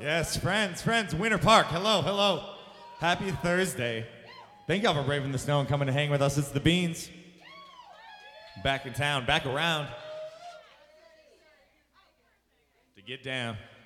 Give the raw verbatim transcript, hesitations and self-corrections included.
Yes, friends, friends, Winter Park. Hello, hello. Happy Thursday. Thank y'all for braving the snow and coming to hang with us. It's the Beans. Back in town, back around. To get down.